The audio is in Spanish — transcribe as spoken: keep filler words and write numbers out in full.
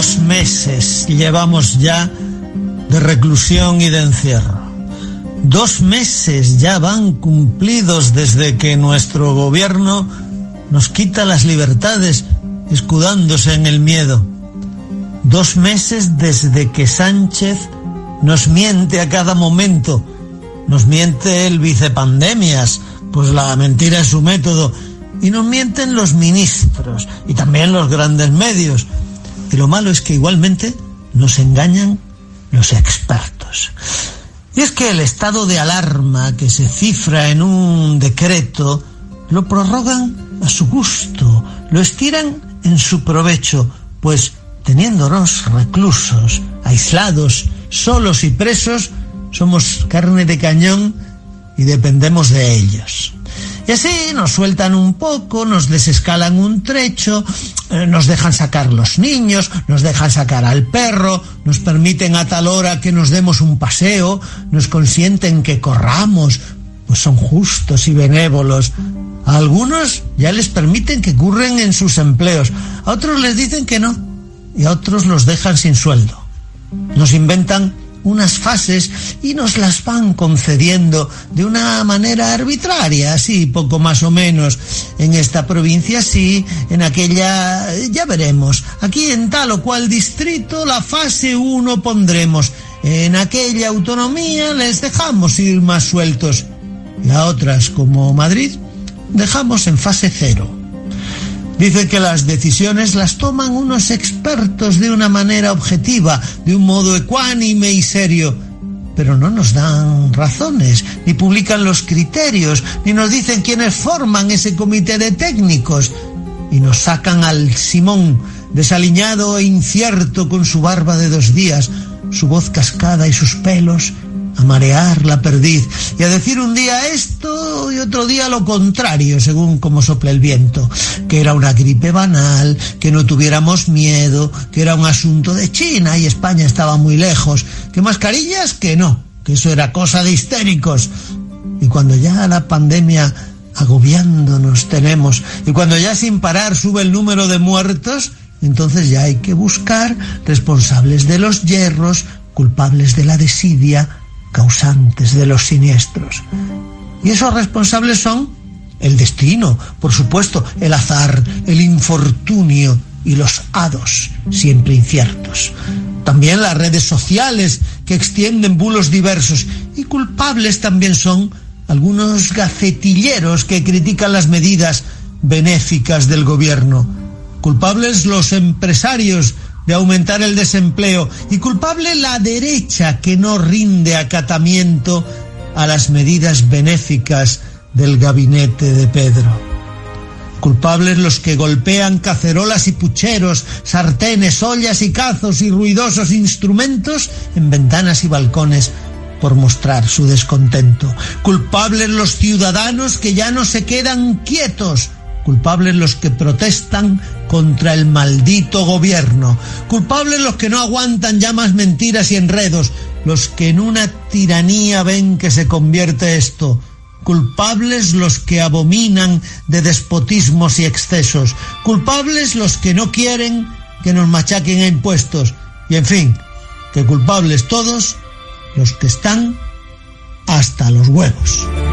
Dos meses llevamos ya de reclusión y de encierro. Dos meses ya van cumplidos desde que nuestro gobierno nos quita las libertades escudándose en el miedo. Dos meses desde que Sánchez nos miente a cada momento. Nos miente el vicepandemias, pues la mentira es su método. Y nos mienten los ministros y también los grandes medios. Y lo malo es que igualmente nos engañan los expertos. Y es que el estado de alarma que se cifra en un decreto lo prorrogan a su gusto, lo estiran en su provecho, pues teniéndonos reclusos, aislados, solos y presos, somos carne de cañón y dependemos de ellos. Y así nos sueltan un poco, nos desescalan un trecho, eh, nos dejan sacar los niños, nos dejan sacar al perro, nos permiten a tal hora que nos demos un paseo, nos consienten que corramos, pues son justos y benévolos. A algunos ya les permiten que curren en sus empleos, a otros les dicen que no, y a otros los dejan sin sueldo. Nos inventan unas fases y nos las van concediendo de una manera arbitraria, así poco más o menos. En esta provincia sí, en aquella ya veremos. Aquí en tal o cual distrito la fase uno pondremos. En aquella autonomía les dejamos ir más sueltos. Y a otras, como Madrid, dejamos en fase cero. Dice que las decisiones las toman unos expertos de una manera objetiva, de un modo ecuánime y serio, pero no nos dan razones, ni publican los criterios, ni nos dicen quiénes forman ese comité de técnicos, y nos sacan al Simón, desaliñado e incierto con su barba de dos días, su voz cascada y sus pelos, a marear la perdiz y a decir un día esto y otro día lo contrario, según como sople el viento, que era una gripe banal, que no tuviéramos miedo, que era un asunto de China y España estaba muy lejos, que mascarillas, que no, que eso era cosa de histéricos. Y cuando ya la pandemia agobiándonos tenemos, y cuando ya sin parar sube el número de muertos, entonces ya hay que buscar responsables de los yerros, culpables de la desidia, causantes de los siniestros. Y esos responsables son el destino, por supuesto, el azar, el infortunio y los hados, siempre inciertos. También las redes sociales que extienden bulos diversos, y culpables también son algunos gacetilleros que critican las medidas benéficas del gobierno. Culpables los empresarios de aumentar el desempleo, y culpable la derecha que no rinde acatamiento a las medidas benéficas del gabinete de Pedro. Culpables los que golpean cacerolas y pucheros, sartenes, ollas y cazos y ruidosos instrumentos en ventanas y balcones por mostrar su descontento. Culpables los ciudadanos que ya no se quedan quietos. Culpables los que protestan contra el maldito gobierno. Culpables los que no aguantan ya más mentiras y enredos. Los que en una tiranía ven que se convierte esto. Culpables los que abominan de despotismos y excesos. Culpables los que no quieren que nos machaquen a impuestos. Y en fin, que culpables todos los que están hasta los huevos.